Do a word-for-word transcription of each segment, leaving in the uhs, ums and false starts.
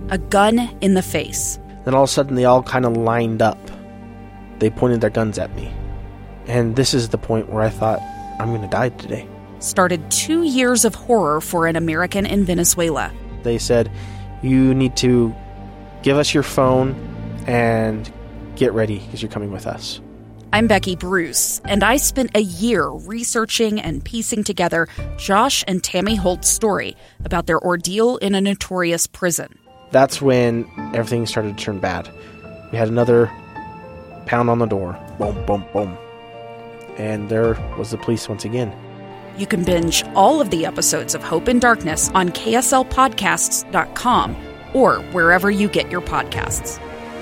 a gun in the face. Then all of a sudden, they all kind of lined up. They pointed their guns at me. And this is the point where I thought, I'm going to die today. Started two years of horror for an American in Venezuela. They said, you need to give us your phone and get ready because you're coming with us. I'm Becky Bruce, and I spent a year researching and piecing together Josh and Tammy Holt's story about their ordeal in a notorious prison. That's when everything started to turn bad. We had another pound on the door. Boom, boom, boom. And there was the police once again. You can binge all of the episodes of Hope in Darkness on K S L podcasts dot com or wherever you get your podcasts.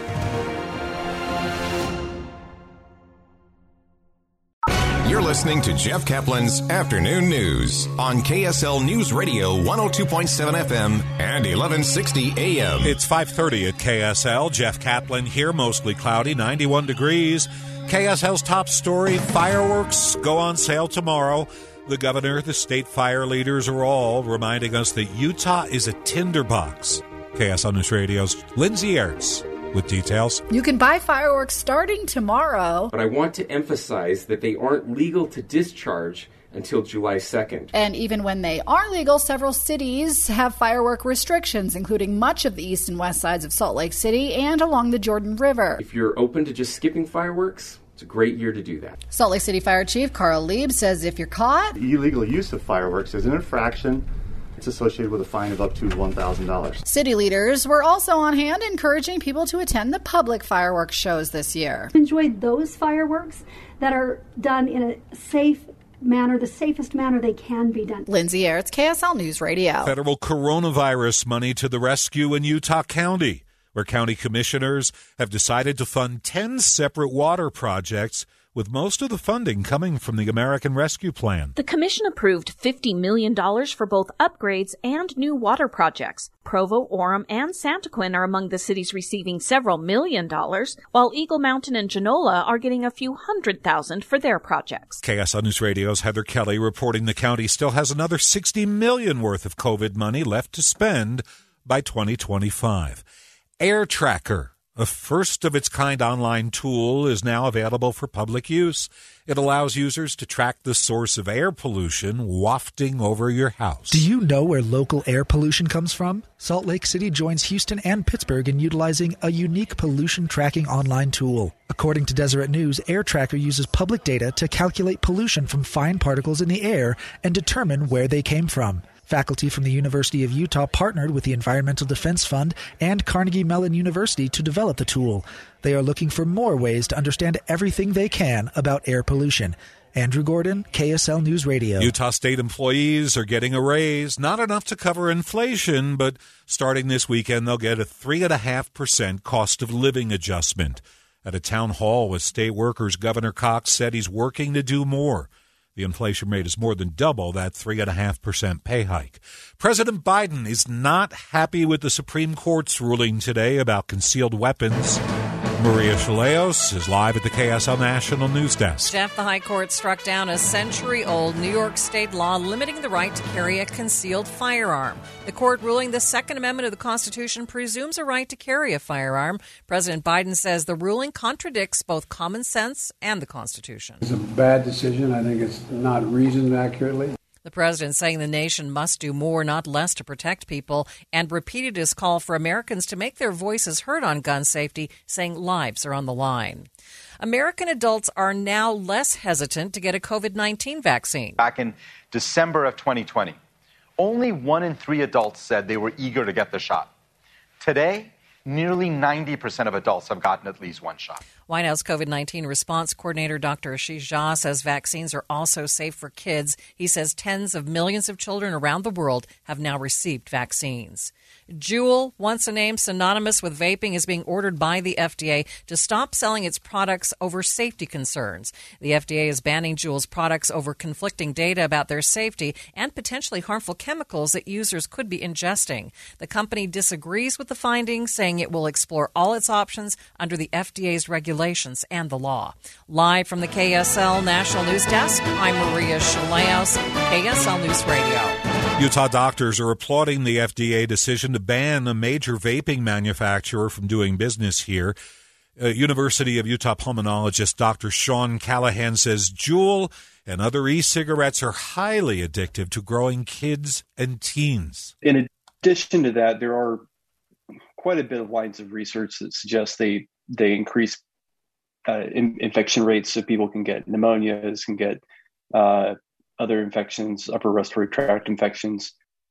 You're listening to Jeff Kaplan's Afternoon News on K S L News Radio one oh two point seven F M and eleven sixty A M. It's five thirty at K S L. Jeff Kaplan here, mostly cloudy, ninety-one degrees. K S L's top story, fireworks go on sale tomorrow. The governor, the state fire leaders are all reminding us that Utah is a tinderbox. K S L News Radio's Lindsay Ertz with details. You can buy fireworks starting tomorrow. But I want to emphasize that they aren't legal to discharge until July second. And even when they are legal, several cities have firework restrictions, including much of the east and west sides of Salt Lake City and along the Jordan River. If you're open to just skipping fireworks, it's a great year to do that. Salt Lake City Fire Chief Carl Lieb says if you're caught, illegal use of fireworks is an infraction. It's associated with a fine of up to one thousand dollars. City leaders were also on hand encouraging people to attend the public fireworks shows this year. Enjoy those fireworks that are done in a safe manner, the safest manner they can be done. Lindsay Ertz, K S L News Radio. Federal coronavirus money to the rescue in Utah County, where county commissioners have decided to fund ten separate water projects, with most of the funding coming from the American Rescue Plan. The commission approved fifty million dollars for both upgrades and new water projects. Provo, Orem, and Santaquin are among the cities receiving several million dollars, while Eagle Mountain and Genola are getting a few hundred thousand for their projects. K S L News Radio's Heather Kelly reporting the county still has another sixty million dollars worth of COVID money left to spend by twenty twenty-five. Air Tracker, a first-of-its-kind online tool, is now available for public use. It allows users to track the source of air pollution wafting over your house. Do you know where local air pollution comes from? Salt Lake City joins Houston and Pittsburgh in utilizing a unique pollution tracking online tool. According to Deseret News, Air Tracker uses public data to calculate pollution from fine particles in the air and determine where they came from. Faculty from the University of Utah partnered with the Environmental Defense Fund and Carnegie Mellon University to develop the tool. They are looking for more ways to understand everything they can about air pollution. Andrew Gordon, K S L News Radio. Utah state employees are getting a raise, not enough to cover inflation, but starting this weekend, they'll get a three point five percent cost of living adjustment. At a town hall with state workers, Governor Cox said he's working to do more. The inflation rate is more than double that three point five percent pay hike. President Biden is not happy with the Supreme Court's ruling today about concealed weapons. Maria Chaleos is live at the K S L National News Desk. Jeff, the High Court struck down a century-old New York state law limiting the right to carry a concealed firearm. The court ruling the Second Amendment of the Constitution presumes a right to carry a firearm. President Biden says the ruling contradicts both common sense and the Constitution. It's a bad decision. I think it's not reasoned accurately. The president saying the nation must do more, not less, to protect people, and repeated his call for Americans to make their voices heard on gun safety, saying lives are on the line. American adults are now less hesitant to get a covid nineteen vaccine. Back in December of twenty twenty, only one in three adults said they were eager to get the shot. Today, nearly ninety percent of adults have gotten at least one shot. White House covid nineteen response coordinator Doctor Ashish Jha says vaccines are also safe for kids. He says tens of millions of children around the world have now received vaccines. Juul, once a name synonymous with vaping, is being ordered by the F D A to stop selling its products over safety concerns. The F D A is banning Juul's products over conflicting data about their safety and potentially harmful chemicals that users could be ingesting. The company disagrees with the findings, saying it will explore all its options under the F D A's regulations and the law. Live from the K S L National News Desk, I'm Maria Chaleos, K S L News Radio. Utah doctors are applauding the F D A decision to ban a major vaping manufacturer from doing business here. Uh, University of Utah pulmonologist Doctor Sean Callahan says Juul and other e-cigarettes are highly addictive to growing kids and teens. In addition to that, there are quite a bit of lines of research that suggest they they increase uh, in, infection rates, so people can get pneumonias, can get uh, other infections, upper respiratory tract infections.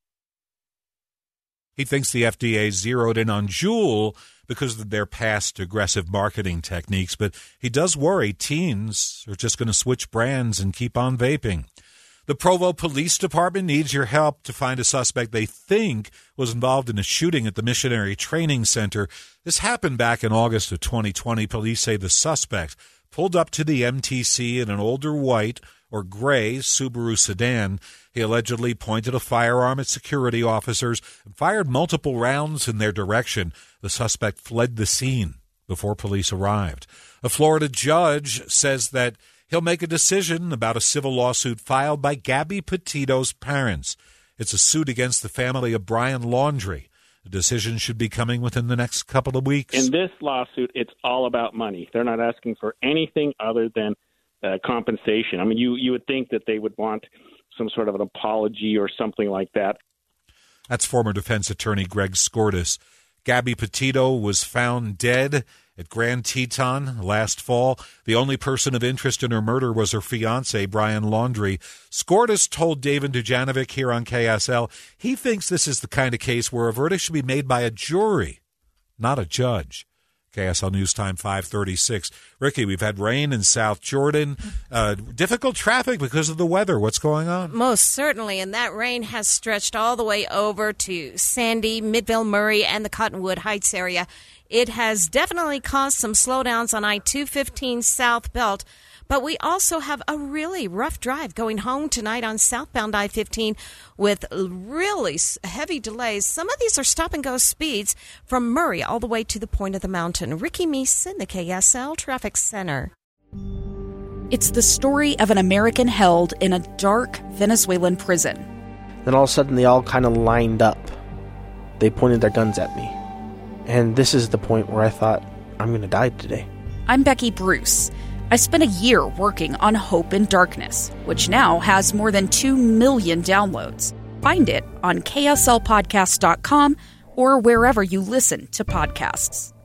He thinks the F D A zeroed in on Juul because of their past aggressive marketing techniques, but he does worry teens are just going to switch brands and keep on vaping. The Provo Police Department needs your help to find a suspect they think was involved in a shooting at the Missionary Training Center. This happened back in August of twenty twenty. Police say the suspect pulled up to the M T C in an older white or gray Subaru sedan. He allegedly pointed a firearm at security officers and fired multiple rounds in their direction. The suspect fled the scene before police arrived. A Florida judge says that he'll make a decision about a civil lawsuit filed by Gabby Petito's parents. It's a suit against the family of Brian Laundrie. The decision should be coming within the next couple of weeks. In this lawsuit, it's all about money. They're not asking for anything other than uh, compensation. I mean, you, you would think that they would want some sort of an apology or something like that. That's former defense attorney Greg Skordas. Gabby Petito was found dead at Grand Teton last fall. The only person of interest in her murder was her fiancé, Brian Laundrie. Skordas told David Dujanovic here on K S L he thinks this is the kind of case where a verdict should be made by a jury, not a judge. K S L News Time five thirty-six. Ricky, we've had rain in South Jordan. Uh, difficult traffic because of the weather. What's going on? Most certainly, and that rain has stretched all the way over to Sandy, Midville, Murray, and the Cottonwood Heights area. It has definitely caused some slowdowns on I two fifteen South Belt, but we also have a really rough drive going home tonight on southbound I fifteen with really heavy delays. Some of these are stop-and-go speeds from Murray all the way to the point of the mountain. Ricky Meese in the K S L Traffic Center. It's the story of an American held in a dark Venezuelan prison. Then all of a sudden they all kind of lined up. They pointed their guns at me. And this is the point where I thought, I'm going to die today. I'm Becky Bruce. I spent a year working on Hope in Darkness, which now has more than two million downloads. Find it on K S L podcast dot com or wherever you listen to podcasts.